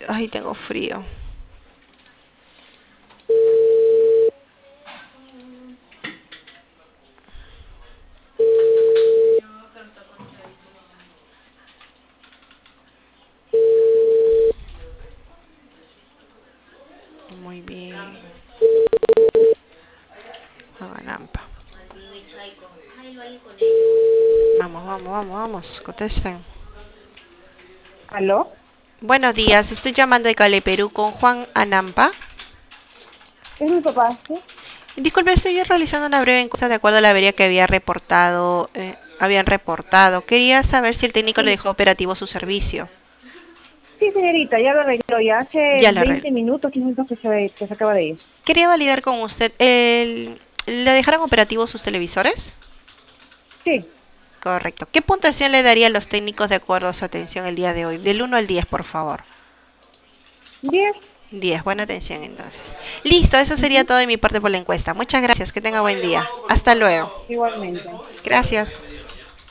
Ay, tengo frío. Muy bien. Juanampa. Vamos, vamos, vamos, vamos. Contesten. ¿Aló? Buenos días. Estoy llamando de Cali, Perú con Juan Anampa. Es mi papá, ¿sí? Disculpe, estoy realizando una breve encuesta de acuerdo a la avería que habían reportado. Quería saber si el técnico le Sí, dejó operativo su servicio. sí, señorita, ya lo arregló. Ya hace Ya lo arregló. 20 minutos, 15 minutos que se acaba de ir. Quería validar con usted. ¿Le dejaron operativos sus televisores? Sí, Correcto. ¿Qué puntuación le daría a los técnicos de acuerdo a su atención el día de hoy? Del 1 al 10, por favor. 10. 10, buena atención entonces. Listo, eso sería Ujú. todo de mi parte por la encuesta. Muchas gracias, que tenga buen día. Hasta luego. Igualmente. Gracias.